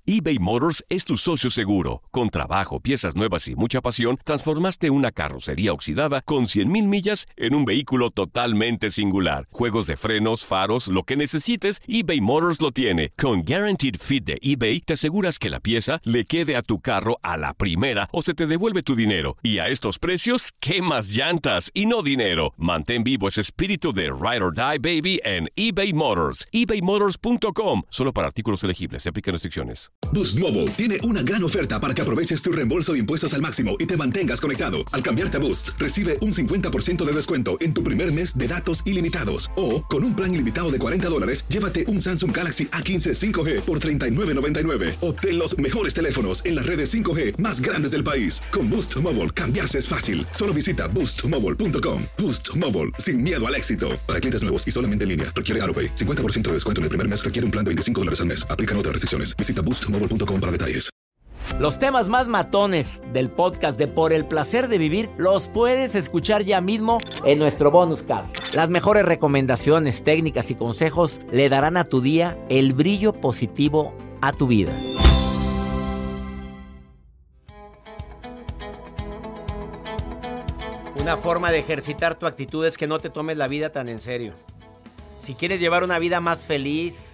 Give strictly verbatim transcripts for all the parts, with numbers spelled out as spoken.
eBay Motors es tu socio seguro. Con trabajo, piezas nuevas y mucha pasión, transformaste una carrocería oxidada con cien mil millas en un vehículo totalmente singular. Juegos de frenos, faros, lo que necesites, eBay Motors lo tiene. Con Guaranteed Fit de eBay, te aseguras que la pieza le quede a tu carro a la primera o se te devuelve tu dinero. Y a estos precios, ¿qué más llantas y no dinero? Mantén vivo ese espíritu de Ride or Die, baby, en eBay Motors. ebay motors punto com. Solo para artículos elegibles. Se aplican restricciones. Boost Mobile tiene una gran oferta para que aproveches tu reembolso de impuestos al máximo y te mantengas conectado. Al cambiarte a Boost, recibe un cincuenta por ciento de descuento en tu primer mes de datos ilimitados. O, con un plan ilimitado de cuarenta dólares, llévate un Samsung Galaxy A quince cinco G por treinta y nueve noventa y nueve. Obtén los mejores teléfonos en las redes cinco G más grandes del país. Con Boost Mobile, cambiarse es fácil. Solo visita boost mobile punto com. Boost Mobile, sin miedo al éxito. Para clientes nuevos y solamente en línea, requiere AutoPay. cincuenta por ciento de descuento en el primer mes requiere un plan de veinticinco dólares al mes. Aplican otras restricciones. Visita boost mobile punto com para detalles. Los temas más matones del podcast de Por el Placer de Vivir los puedes escuchar ya mismo en nuestro bonus cast. Las mejores recomendaciones, técnicas y consejos le darán a tu día el brillo positivo a tu vida. Una forma de ejercitar tu actitud es que no te tomes la vida tan en serio. Si quieres llevar una vida más feliz,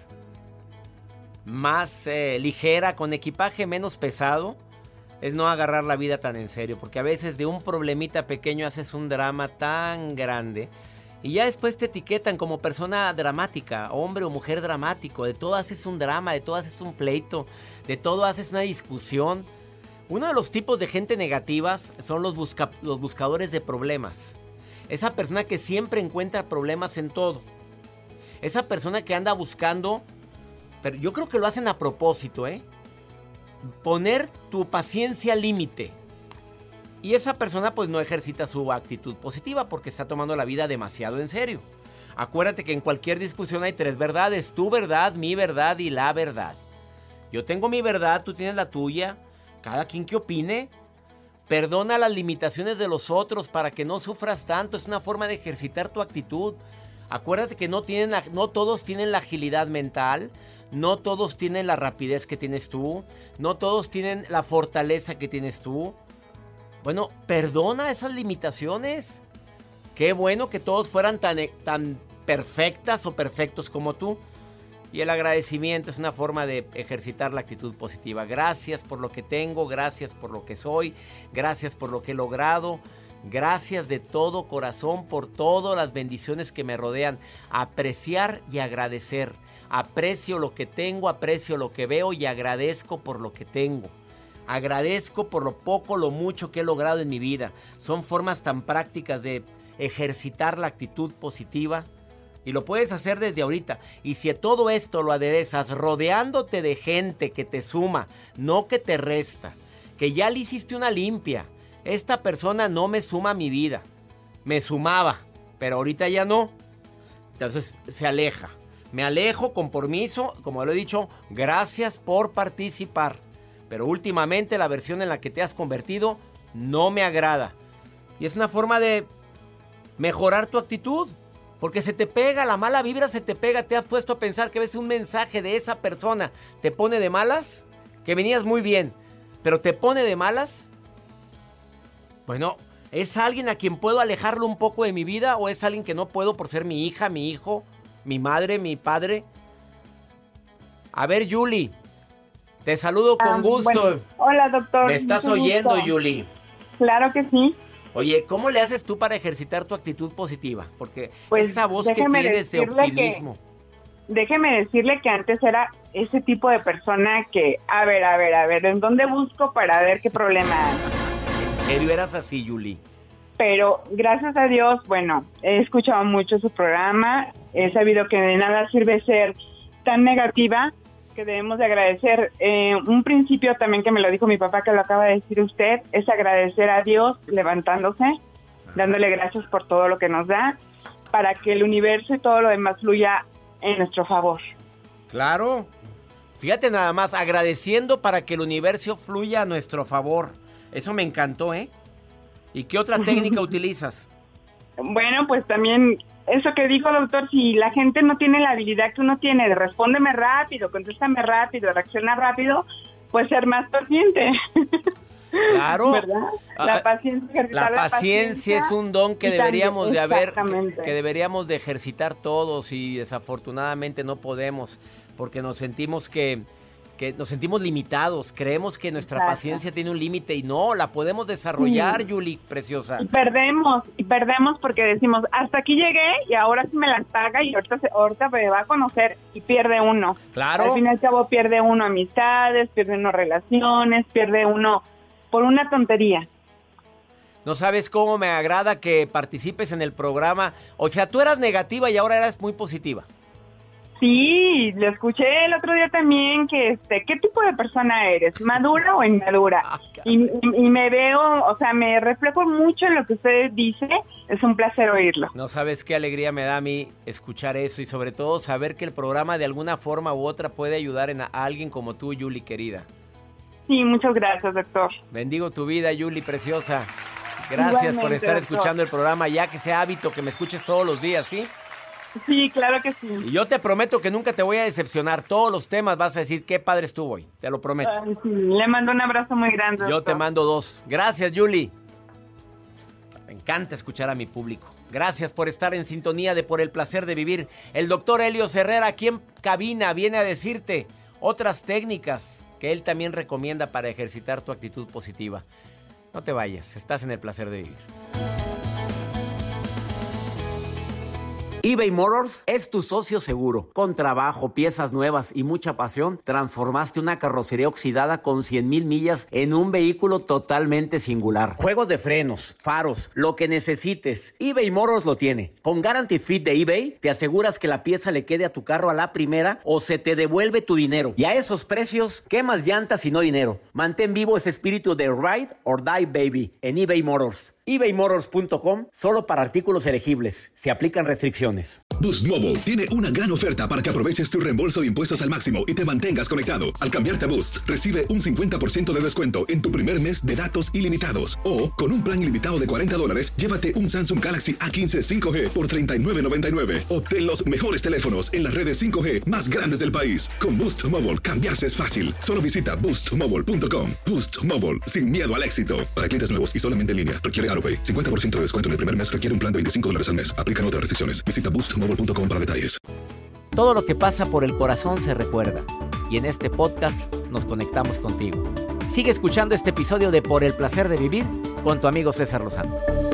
más eh, ligera, con equipaje menos pesado, es no agarrar la vida tan en serio, porque a veces de un problemita pequeño haces un drama tan grande y ya después te etiquetan como persona dramática, hombre o mujer dramático. De todo haces un drama, de todo haces un pleito, de todo haces una discusión. Uno de los tipos de gente negativas son los, busca- los buscadores de problemas. Esa persona que siempre encuentra problemas en todo. Esa persona que anda buscando, pero yo creo que lo hacen a propósito, ¿eh? Poner tu paciencia al límite. Y esa persona pues no ejercita su actitud positiva porque está tomando la vida demasiado en serio. Acuérdate que en cualquier discusión hay tres verdades: tu verdad, mi verdad y la verdad. Yo tengo mi verdad, tú tienes la tuya. Cada quien que opine. Perdona las limitaciones de los otros para que no sufras tanto. Es una forma de ejercitar tu actitud. Acuérdate que no, tienen la, no todos tienen la agilidad mental, no todos tienen la rapidez que tienes tú, no todos tienen la fortaleza que tienes tú. Bueno, perdona esas limitaciones. Qué bueno que todos fueran tan, tan perfectas o perfectos como tú. Y el agradecimiento es una forma de ejercitar la actitud positiva. Gracias por lo que tengo, gracias por lo que soy, gracias por lo que he logrado. Gracias de todo corazón por todas las bendiciones que me rodean. Apreciar y agradecer. Aprecio lo que tengo, aprecio lo que veo y agradezco por lo que tengo. Agradezco por lo poco, lo mucho que he logrado en mi vida. Son formas tan prácticas de ejercitar la actitud positiva. Y lo puedes hacer desde ahorita. Y si todo esto lo aderezas rodeándote de gente que te suma, no que te resta, que ya le hiciste una limpia. Esta persona no me suma a mi vida. Me sumaba, pero ahorita ya no. Entonces se aleja. Me alejo con permiso, como lo he dicho, gracias por participar. Pero últimamente la versión en la que te has convertido no me agrada. Y es una forma de mejorar tu actitud. Porque se te pega, la mala vibra se te pega. ¿Te has puesto a pensar que a veces un mensaje de esa persona te pone de malas? Que venías muy bien, pero te pone de malas. Bueno, ¿es alguien a quien puedo alejarlo un poco de mi vida o es alguien que no puedo por ser mi hija, mi hijo, mi madre, mi padre? A ver, Yuli, te saludo con Ah, gusto. bueno, hola, doctor. ¿Me estás Mucho oyendo, gusto. Yuli? Claro que sí. Oye, ¿cómo le haces tú para ejercitar tu actitud positiva? Porque Pues, esa voz que déjeme tienes de decirle optimismo. Que, déjeme decirle que antes era ese tipo de persona que, a ver, a ver, a ver, ¿en dónde busco para ver qué problema hay? ¿En serio eras así, Yuli? Pero gracias a Dios, bueno, he escuchado mucho su programa, he sabido que de nada sirve ser tan negativa, que debemos de agradecer. Eh, un principio también que me lo dijo mi papá, que lo acaba de decir usted, es agradecer a Dios levantándose, dándole gracias por todo lo que nos da, para que el universo y todo lo demás fluya en nuestro favor. Claro. Fíjate nada más, agradeciendo para que el universo fluya a nuestro favor. Eso me encantó, ¿eh? ¿Y qué otra técnica utilizas? Bueno, pues también eso que dijo doctor, si la gente no tiene la habilidad que uno tiene de respóndeme rápido, contéstame rápido, reacciona rápido, pues ser más paciente. Claro. ¿Verdad? La paciencia, la, la paciencia, paciencia es un don que deberíamos también, de haber, que, que deberíamos de ejercitar todos y desafortunadamente no podemos porque nos sentimos que, que nos sentimos limitados, creemos que nuestra Exacto. paciencia tiene un límite y no, la podemos desarrollar, sí. Yuli, preciosa. Y perdemos, y perdemos porque decimos, hasta aquí llegué y ahora sí me las paga y ahorita, ahorita me va a conocer y pierde uno. Claro. Al fin y al cabo pierde uno amistades, pierde uno relaciones, pierde uno por una tontería. No sabes cómo me agrada que participes en el programa. O sea, tú eras negativa y ahora eras muy positiva. Sí, lo escuché el otro día también, que este, ¿qué tipo de persona eres? ¿Madura o inmadura? Ah, y, y, y me veo, o sea, me reflejo mucho en lo que usted dice. Es un placer oírlo. No sabes qué alegría me da a mí escuchar eso y sobre todo saber que el programa de alguna forma u otra puede ayudar en a alguien como tú, Yuli, querida. Sí, muchas gracias, doctor. Bendigo tu vida, Yuli, preciosa. Gracias Igualmente, por estar doctor. escuchando el programa, ya que sea hábito que me escuches todos los días, ¿sí? Sí, claro que sí. Y yo te prometo que nunca te voy a decepcionar. Todos los temas vas a decir qué padre estuvo hoy. Te lo prometo. Ay, sí. Le mando un abrazo muy grande, Yo doctor. Te mando dos. Gracias, Yuli. Me encanta escuchar a mi público. Gracias por estar en sintonía de Por el Placer de Vivir. El doctor Helio Herrera aquí en cabina viene a decirte otras técnicas que él también recomienda para ejercitar tu actitud positiva. No te vayas, estás en el placer de vivir. eBay Motors es tu socio seguro. Con trabajo, piezas nuevas y mucha pasión, transformaste una carrocería oxidada con cien mil millas en un vehículo totalmente singular. Juegos de frenos, faros, lo que necesites, eBay Motors lo tiene. Con Guarantee Fit de eBay, te aseguras que la pieza le quede a tu carro a la primera o se te devuelve tu dinero. Y a esos precios, ¿qué más llantas y no dinero? Mantén vivo ese espíritu de Ride or Die Baby en eBay Motors. ebay motors punto com, solo para artículos elegibles. Se aplican restricciones. Boost Mobile tiene una gran oferta para que aproveches tu reembolso de impuestos al máximo y te mantengas conectado. Al cambiarte a Boost, recibe un cincuenta por ciento de descuento en tu primer mes de datos ilimitados. O, con un plan ilimitado de cuarenta dólares, llévate un Samsung Galaxy A quince cinco G por treinta y nueve noventa y nueve. Obtén los mejores teléfonos en las redes cinco G más grandes del país. Con Boost Mobile, cambiarse es fácil. Solo visita boost mobile punto com. Boost Mobile, sin miedo al éxito. Para clientes nuevos y solamente en línea, requiere AutoPay. cincuenta por ciento de descuento en el primer mes, requiere un plan de veinticinco dólares al mes. Aplican otras restricciones. Visita boost mobile punto com para detalles. Todo lo que pasa por el corazón se recuerda. Y en este podcast nos conectamos contigo. Sigue escuchando este episodio de Por el Placer de Vivir con tu amigo César Lozano.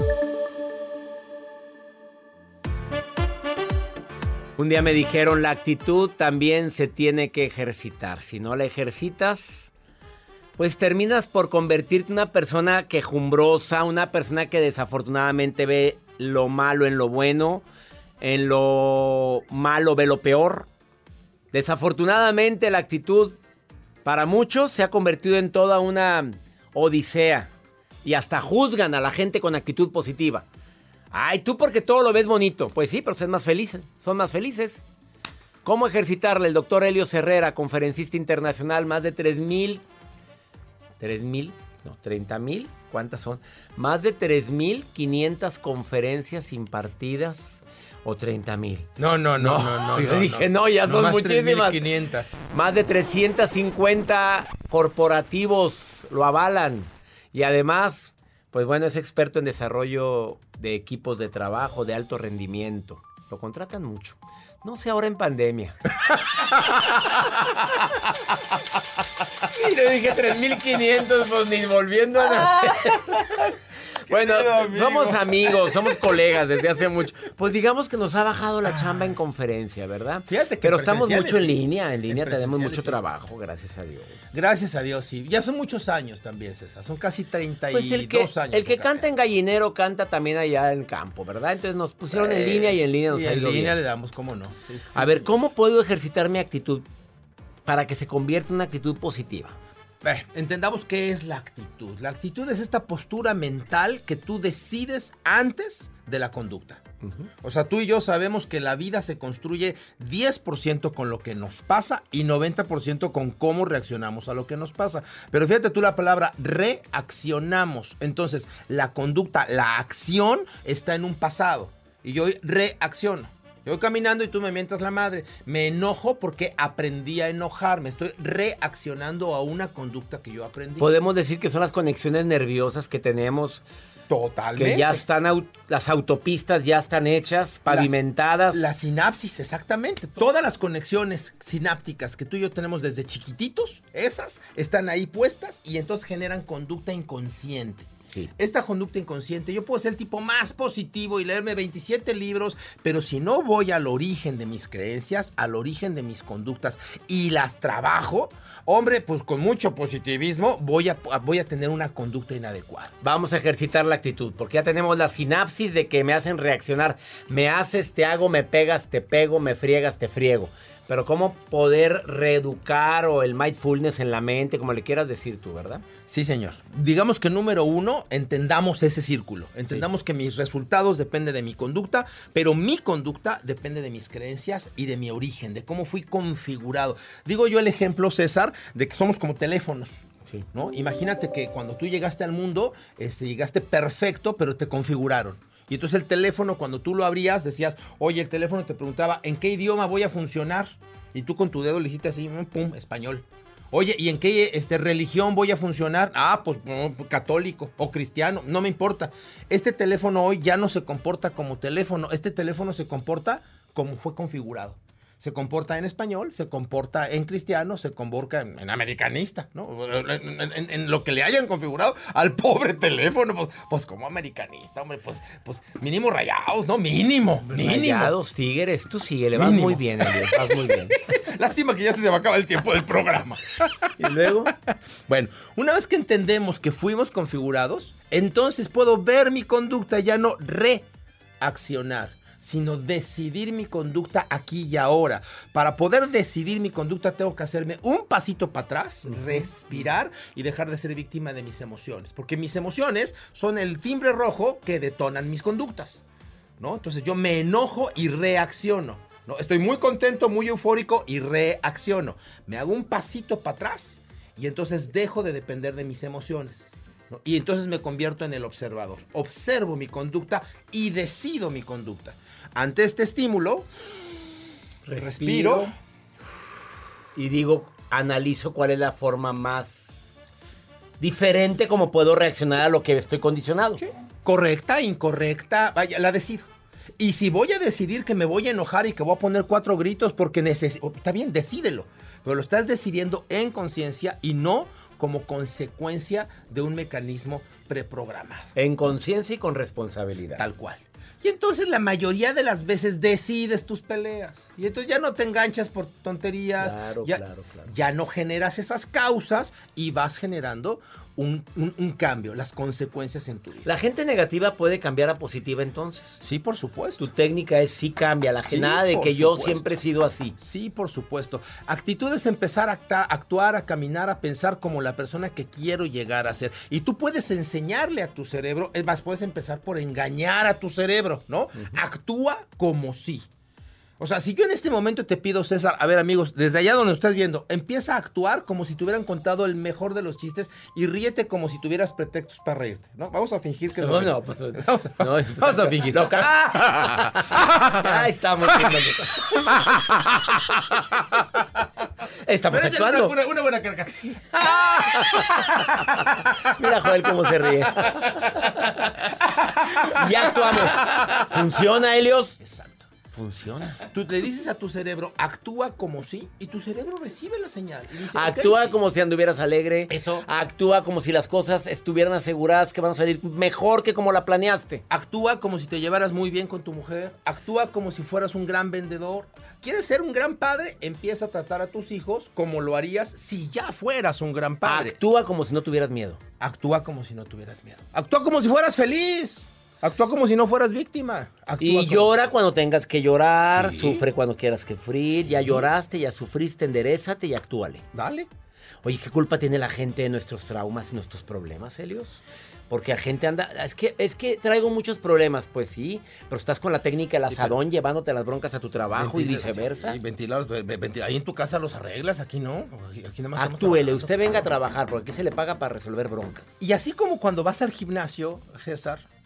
Un día me dijeron, la actitud también se tiene que ejercitar. Si no la ejercitas, pues terminas por convertirte en una persona quejumbrosa, una persona que desafortunadamente ve lo malo en lo bueno, en lo malo ve lo peor. Desafortunadamente la actitud para muchos se ha convertido en toda una odisea y hasta juzgan a la gente con actitud positiva. Ay, tú porque todo lo ves bonito. Pues sí, pero son más felices, son más felices. ¿Cómo ejercitarle? El doctor Helio Herrera, conferencista internacional, más de tres mil... ¿tres mil? No, treinta mil. ¿Cuántas son? Más de tres mil quinientas conferencias impartidas o treinta mil. No, no, no, no, no. no yo no, dije, no, no, ya no son más muchísimas. tres mil quinientas. Más de trescientos cincuenta corporativos lo avalan. Y además, pues bueno, es experto en desarrollo de equipos de trabajo de alto rendimiento. Lo contratan mucho. No sé, ahora en pandemia. Y le dije tres mil quinientos, pues ni volviendo a nacer. Bueno, amigo. Somos amigos, somos colegas desde hace mucho. Pues digamos que nos ha bajado la chamba en conferencia, ¿verdad? Fíjate que pero estamos mucho en sí. línea, en línea en tenemos mucho sí. trabajo, gracias a Dios. Gracias a Dios, sí. Ya son muchos años también, César. Son casi treinta y dos pues el que, años. El que canta en gallinero canta también allá en campo, ¿verdad? Entonces nos pusieron eh, en línea y en línea nos y ha ido en línea bien. le damos, ¿cómo no? Sí, sí, a sí. ver, ¿cómo puedo ejercitar mi actitud para que se convierta en una actitud positiva? Eh, entendamos qué es la actitud. La actitud es esta postura mental que tú decides antes de la conducta. Uh-huh. O sea, tú y yo sabemos que la vida se construye diez por ciento con lo que nos pasa y noventa por ciento con cómo reaccionamos a lo que nos pasa. Pero fíjate tú la palabra reaccionamos. Entonces, la conducta, la acción está en un pasado. y yo reacciono. Yo voy caminando y tú me mientas la madre. Me enojo porque aprendí a enojarme. Estoy reaccionando a una conducta que yo aprendí. Podemos decir que son las conexiones nerviosas que tenemos. Totalmente. Que ya están, au- las autopistas ya están hechas, pavimentadas. La sinapsis, exactamente. Todas las conexiones sinápticas que tú y yo tenemos desde chiquititos, esas están ahí puestas y entonces generan conducta inconsciente. Sí. Esta conducta inconsciente, yo puedo ser el tipo más positivo y leerme veintisiete libros, pero si no voy al origen de mis creencias, al origen de mis conductas y las trabajo, hombre, pues con mucho positivismo voy a, voy a tener una conducta inadecuada. Vamos a ejercitar la actitud, porque ya tenemos la sinapsis de que me hacen reaccionar. Me haces, te hago, me pegas, te pego, me friegas, te friego. Pero ¿cómo poder reeducar o el mindfulness en la mente, como le quieras decir tú, verdad? Sí, señor. Digamos que número uno, entendamos ese círculo. Entendamos sí. que mis resultados dependen de mi conducta, pero mi conducta depende de mis creencias y de mi origen, de cómo fui configurado. Digo yo el ejemplo, César, de que somos como teléfonos. Sí. ¿No? Imagínate que cuando tú llegaste al mundo, este, llegaste perfecto, pero te configuraron. Y entonces el teléfono, cuando tú lo abrías, decías, oye, el teléfono te preguntaba, ¿en qué idioma voy a funcionar? Y tú con tu dedo le hiciste así, pum, español. Oye, ¿y en qué este, religión voy a funcionar? Ah, pues no, católico o cristiano, no me importa. Este teléfono hoy ya no se comporta como teléfono, este teléfono se comporta como fue configurado. Se comporta en español, se comporta en cristiano, se comporta en, en americanista, ¿no? En, en, en lo que le hayan configurado al pobre teléfono, pues, pues como americanista, hombre, pues, pues mínimo rayados, ¿no? Mínimo, mínimo. Rayados, tigres, tú sigue, le vas mínimo. Muy bien, Elios, vas muy bien. Lástima que ya se te va a acabar el tiempo del programa. ¿Y luego? Bueno, una vez que entendemos que fuimos configurados, entonces puedo ver mi conducta, ya no reaccionar, sino decidir mi conducta aquí y ahora. Para poder decidir mi conducta tengo que hacerme un pasito para atrás, uh-huh. respirar y dejar de ser víctima de mis emociones. Porque mis emociones son el timbre rojo que detonan mis conductas, ¿no? Entonces yo me enojo y reacciono, ¿no? Estoy muy contento, muy eufórico y reacciono. Me hago un pasito para atrás y entonces dejo de depender de mis emociones, ¿no? Y entonces me convierto en el observador. Observo mi conducta y decido mi conducta. Ante este estímulo, respiro, respiro y digo, analizo cuál es la forma más diferente como puedo reaccionar a lo que estoy condicionado. Sí. Correcta, incorrecta, vaya, la decido. Y si voy a decidir que me voy a enojar y que voy a poner cuatro gritos porque necesito, está bien, decídelo, pero lo estás decidiendo en conciencia y no como consecuencia de un mecanismo preprogramado. En conciencia y con responsabilidad. Tal cual. Y entonces la mayoría de las veces decides tus peleas. Y entonces ya no te enganchas por tonterías. Claro, ya, claro, claro. Ya no generas esas causas y vas generando un, un, un cambio, las consecuencias en tu vida. ¿La gente negativa puede cambiar a positiva entonces? Sí, por supuesto. Tu técnica es sí cambia, la sí, nada de que supuesto. Yo siempre he sido así. Sí, por supuesto. Actitud es empezar a acta, actuar, a caminar, a pensar como la persona que quiero llegar a ser. Y tú puedes enseñarle a tu cerebro, es más, puedes empezar por engañar a tu cerebro, ¿no? Uh-huh. Actúa como sí. O sea, si yo en este momento te pido, César, a ver, amigos, desde allá donde estás viendo, empieza a actuar como si te hubieran contado el mejor de los chistes y ríete como si tuvieras pretextos para reírte, ¿no? Vamos a fingir que... No, no, pues... Vamos a, no, vamos a fingir. No, ¡ah! Estamos Estamos Pero actuando. Una, una buena carga. Mira, Joel, cómo se ríe. Ya actuamos. ¿Funciona, Helios? Exacto. Funciona. Tú le dices a tu cerebro, actúa como sí, y tu cerebro recibe la señal. Y dice, actúa okay, como si anduvieras alegre. Eso. Actúa como si las cosas estuvieran aseguradas que van a salir mejor que como la planeaste. Actúa como si te llevaras muy bien con tu mujer. Actúa como si fueras un gran vendedor. ¿Quieres ser un gran padre? Empieza a tratar a tus hijos como lo harías si ya fueras un gran padre. Actúa como si no tuvieras miedo. Actúa como si no tuvieras miedo. Actúa como si fueras feliz. Actúa como si no fueras víctima. Actúa y como... llora cuando tengas que llorar, sí. Sufre cuando quieras que sufrir, ya lloraste, ya sufriste, enderézate y actúale. Dale. Oye, ¿qué culpa tiene la gente de nuestros traumas y nuestros problemas, Helios? Porque la gente anda, es que, es que traigo muchos problemas, pues sí, pero estás con la técnica del asadón, sí, pero... llevándote las broncas a tu trabajo Ventila, y viceversa. Sí, ventilados, ventila, ahí en tu casa los arreglas, aquí no. Aquí nada más actúele, usted venga a trabajar, porque aquí se le paga para resolver broncas. Y así como cuando vas al gimnasio, César,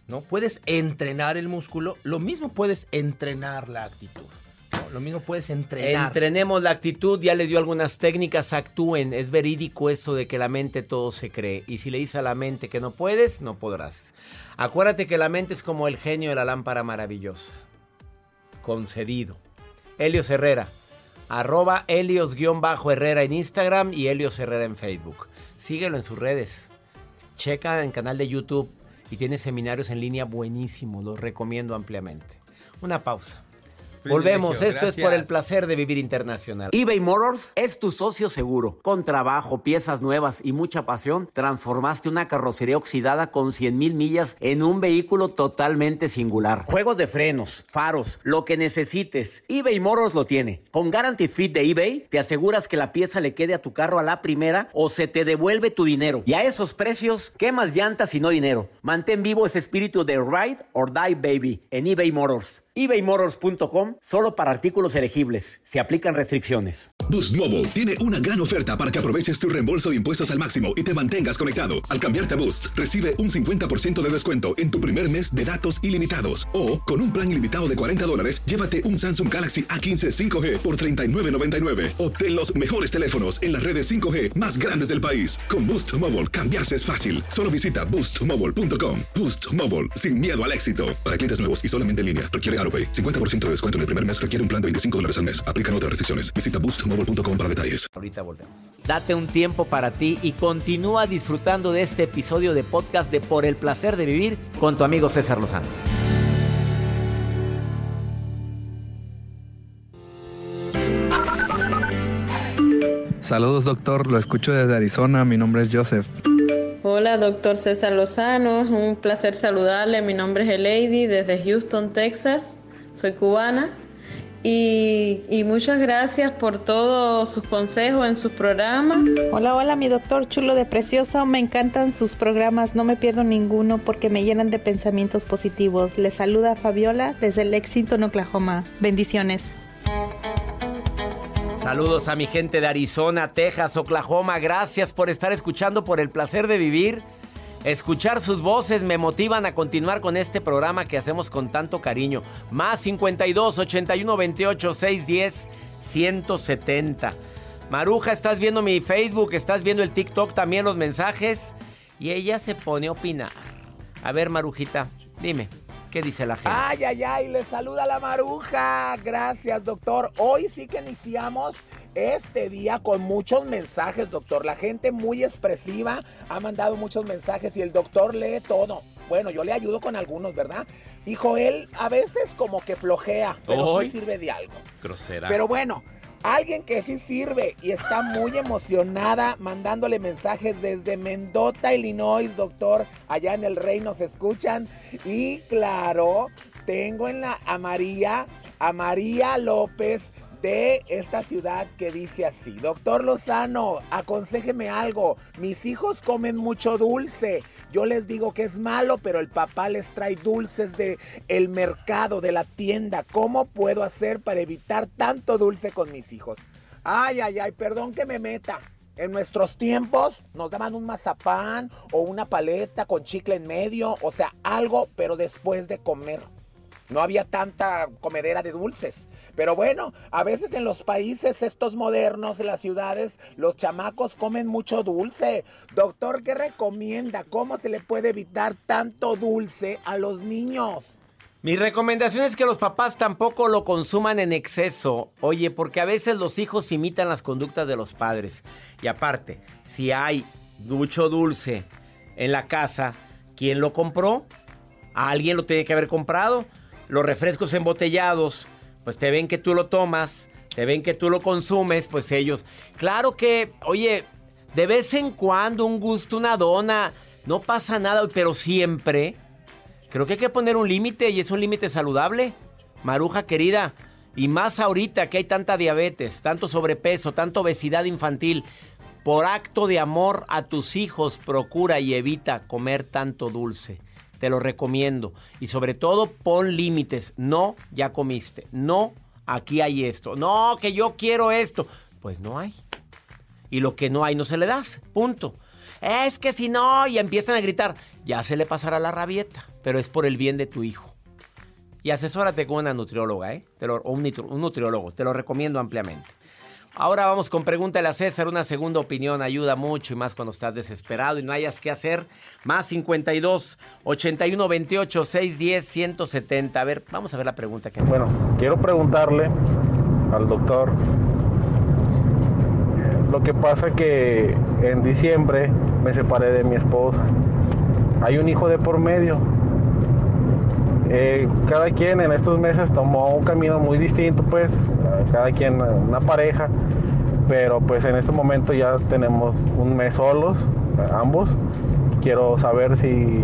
¿no? Puedes entrenar el músculo, lo mismo puedes entrenar la actitud. ¿No? Lo mismo puedes entrenar. Entrenemos la actitud, ya les dio algunas técnicas, actúen. Es verídico eso de que la mente todo se cree. Y si le dices a la mente que no puedes, no podrás. Acuérdate que la mente es como el genio de la lámpara maravillosa. Concedido. Helios Herrera. Arroba Helios-Herrera en Instagram y Helios Herrera en Facebook. Síguelo en sus redes. Checa en el canal de YouTube y tiene seminarios en línea buenísimos. Los recomiendo ampliamente. Una pausa. Volvemos, esto Gracias. Es por el placer de vivir internacional. eBay Motors es tu socio seguro. Con trabajo, piezas nuevas y mucha pasión, transformaste una carrocería oxidada con cien mil millas en un vehículo totalmente singular. Juegos de frenos, faros, lo que necesites, eBay Motors lo tiene. Con Guarantee Fit de eBay, te aseguras que la pieza le quede a tu carro a la primera o se te devuelve tu dinero. Y a esos precios, ¿qué más llantas y no dinero? Mantén vivo ese espíritu de Ride or Die Baby en eBay Motors. ebay motors punto com, solo para artículos elegibles. Se aplican restricciones. Boost Mobile tiene una gran oferta para que aproveches tu reembolso de impuestos al máximo y te mantengas conectado. Al cambiarte a Boost, recibe un cincuenta por ciento de descuento en tu primer mes de datos ilimitados. O, con un plan ilimitado de cuarenta dólares, llévate un Samsung Galaxy A quince cinco G por treinta y nueve noventa y nueve. Obtén los mejores teléfonos en las redes cinco G más grandes del país. Con Boost Mobile, cambiarse es fácil. Solo visita boost mobile punto com. Boost Mobile, sin miedo al éxito. Para clientes nuevos y solamente en línea, requiere AutoPay. cincuenta por ciento de descuento en el primer mes requiere un plan de veinticinco dólares al mes. Aplican otras restricciones. Visita boost mobile punto com para detalles. Ahorita volvemos. Date un tiempo para ti y continúa disfrutando de este episodio de podcast de Por el Placer de Vivir con tu amigo César Lozano. Saludos, doctor. Lo escucho desde Arizona. Mi nombre es Joseph. Hola, doctor César Lozano. Un placer saludarle. Mi nombre es Elady desde Houston, Texas. Soy cubana. Y, y muchas gracias por todos sus consejos en sus programas. Hola, hola, mi doctor chulo de precioso. Me encantan sus programas. No me pierdo ninguno porque me llenan de pensamientos positivos. Les saluda Fabiola desde Lexington, Oklahoma. Bendiciones. Saludos a mi gente de Arizona, Texas, Oklahoma. Gracias por estar escuchando Por el Placer de Vivir. Escuchar sus voces me motivan a continuar con este programa que hacemos con tanto cariño. Más cincuenta y dos, ochenta y uno, veintiocho, seiscientos diez, ciento setenta. Maruja, estás viendo mi Facebook, estás viendo el TikTok, también los mensajes. Y ella se pone a opinar. A ver, Marujita, dime, ¿qué dice la gente? Ay, ay, ay, le saluda la Maruja. Gracias, doctor. Hoy sí que iniciamos este día con muchos mensajes, doctor. La gente muy expresiva ha mandado muchos mensajes y el doctor lee todo. Bueno, yo le ayudo con algunos, ¿verdad? Y Joel a veces como que flojea, pero ¿Hoy? sí sirve de algo. Grosera. Pero bueno, alguien que sí sirve y está muy emocionada mandándole mensajes desde Mendota, Illinois, doctor. Allá en el Rey nos escuchan. Y claro, tengo en la a María, a María López de esta ciudad que dice así: doctor Lozano, aconséjeme algo. Mis hijos comen mucho dulce. Yo les digo que es malo, pero el papá les trae dulces de el mercado, de la tienda. ¿Cómo puedo hacer para evitar tanto dulce con mis hijos? Ay, ay, ay, perdón que me meta. En nuestros tiempos nos daban un mazapán o una paleta con chicle en medio, o sea, algo, pero después de comer. No había tanta comedera de dulces. Pero bueno, a veces en los países estos modernos, en las ciudades, los chamacos comen mucho dulce. Doctor, ¿qué recomienda? ¿Cómo se le puede evitar tanto dulce a los niños? Mi recomendación es que los papás tampoco lo consuman en exceso. Oye, porque a veces los hijos imitan las conductas de los padres. Y aparte, si hay mucho dulce en la casa, ¿quién lo compró? Alguien lo tiene que haber comprado. Los refrescos embotellados, pues te ven que tú lo tomas, te ven que tú lo consumes, pues ellos... Claro que, oye, de vez en cuando un gusto, una dona, no pasa nada, pero siempre... Creo que hay que poner un límite y es un límite saludable. Maruja querida, y más ahorita que hay tanta diabetes, tanto sobrepeso, tanta obesidad infantil. Por acto de amor a tus hijos, procura y evita comer tanto dulce. Te lo recomiendo. Y sobre todo, pon límites. No, ya comiste. No, aquí hay esto. No, que yo quiero esto. Pues no hay. Y lo que no hay no se le das. Punto. es que si no, y empiezan a gritar, ya se le pasará la rabieta, pero es por el bien de tu hijo. Y asesórate con una nutrióloga, ¿eh? Te lo, o un, un nutriólogo, te lo recomiendo ampliamente. Ahora vamos con Pregúntale a César, una segunda opinión ayuda mucho y más cuando estás desesperado y no hayas qué hacer. Más cincuenta y dos, ochenta y uno, veintiocho, seiscientos diez, ciento setenta. A ver, vamos a ver la pregunta que... Bueno, quiero preguntarle al doctor. Lo que pasa que en diciembre me separé de mi esposa. Hay un hijo de por medio. Eh, cada quien en estos meses tomó un camino muy distinto, pues, cada quien una pareja, pero pues en este momento ya tenemos un mes solos, ambos. Quiero saber si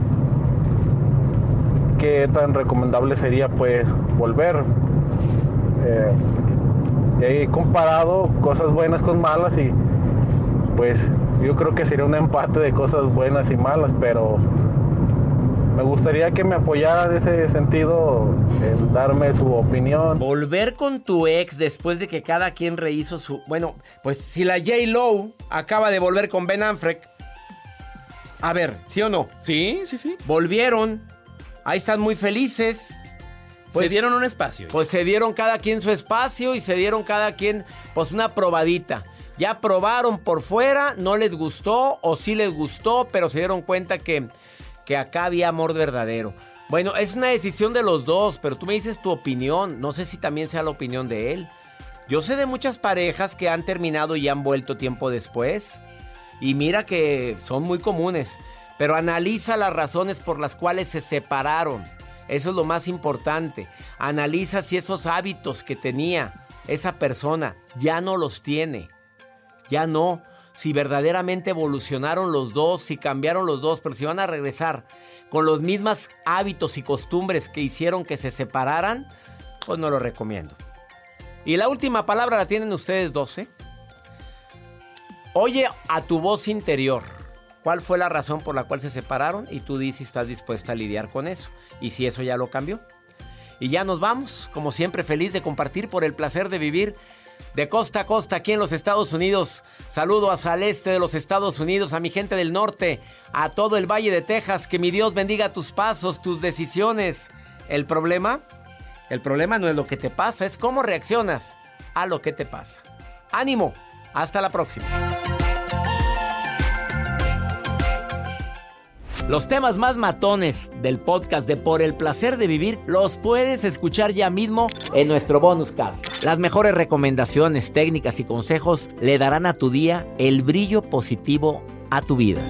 qué tan recomendable sería pues volver. Eh, he comparado cosas buenas con malas y pues yo creo que sería un empate de cosas buenas y malas, pero me gustaría que me apoyara en ese sentido, en darme su opinión. Volver con tu ex después de que cada quien rehizo su... Bueno, pues si la J-Lo acaba de volver con Ben Affleck. A ver, ¿sí o no? Sí, sí, sí. Volvieron. Ahí están muy felices. Pues, se dieron un espacio. Pues se dieron cada quien su espacio y se dieron cada quien pues una probadita. Ya probaron por fuera, no les gustó o sí les gustó, pero se dieron cuenta que... que acá había amor verdadero. Bueno, es una decisión de los dos, pero tú me dices tu opinión. No sé si también sea la opinión de él. Yo sé de muchas parejas que han terminado y han vuelto tiempo después. Y mira que son muy comunes. Pero analiza las razones por las cuales se separaron. Eso es lo más importante. Analiza si esos hábitos que tenía esa persona ya no los tiene. Ya no. Si verdaderamente evolucionaron los dos, si cambiaron los dos, pero si van a regresar con los mismos hábitos y costumbres que hicieron que se separaran, pues no lo recomiendo. Y la última palabra la tienen ustedes dos, ¿eh? Oye a tu voz interior. ¿Cuál fue la razón por la cual se separaron? Y tú dices si estás dispuesta a lidiar con eso. Y si eso ya lo cambió. Y ya nos vamos, como siempre, feliz de compartir por el placer de vivir de costa a costa aquí en los Estados Unidos. Saludo hacia el este de los Estados Unidos, a mi gente del norte, a todo el Valle de Texas. Que mi Dios bendiga tus pasos, tus decisiones. ¿El problema? El problema no es lo que te pasa, es cómo reaccionas a lo que te pasa. ¡Ánimo! Hasta la próxima. Los temas más matones del podcast de Por el Placer de Vivir los puedes escuchar ya mismo en nuestro bonus cast. Las mejores recomendaciones, técnicas y consejos le darán a tu día el brillo positivo a tu vida.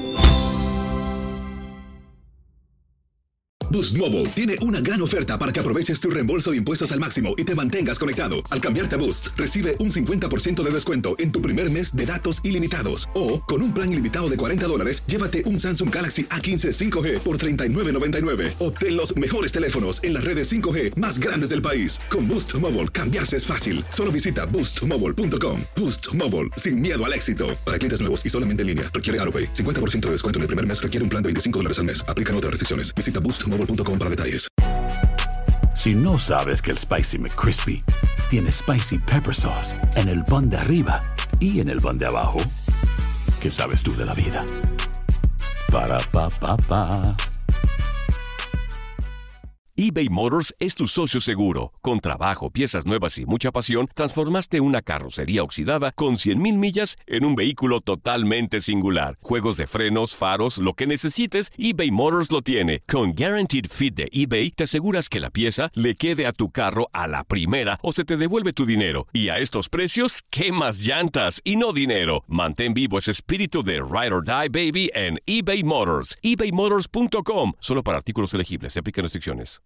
Boost Mobile tiene una gran oferta para que aproveches tu reembolso de impuestos al máximo y te mantengas conectado. Al cambiarte a Boost, recibe un cincuenta por ciento de descuento en tu primer mes de datos ilimitados. O, con un plan ilimitado de cuarenta dólares, llévate un Samsung Galaxy A quince cinco G por treinta y nueve noventa y nueve. Obtén los mejores teléfonos en las redes cinco G más grandes del país. Con Boost Mobile, cambiarse es fácil. Solo visita boost mobile punto com. Boost Mobile, sin miedo al éxito. Para clientes nuevos y solamente en línea, requiere AutoPay. cincuenta por ciento de descuento en el primer mes requiere un plan de veinticinco dólares al mes. Aplican otras restricciones. Visita boost mobile punto com para detalles. Si no sabes que el Spicy McCrispy tiene Spicy Pepper Sauce en el pan de arriba y en el pan de abajo, ¿qué sabes tú de la vida? Para, pa, pa, pa. eBay Motors es tu socio seguro. Con trabajo, piezas nuevas y mucha pasión, transformaste una carrocería oxidada con cien mil millas en un vehículo totalmente singular. Juegos de frenos, faros, lo que necesites, eBay Motors lo tiene. Con Guaranteed Fit de eBay, te aseguras que la pieza le quede a tu carro a la primera o se te devuelve tu dinero. Y a estos precios, ¿qué más llantas y no dinero? Mantén vivo ese espíritu de Ride or Die, baby, en eBay Motors. ebay motors punto com. Solo para artículos elegibles. Se aplican restricciones.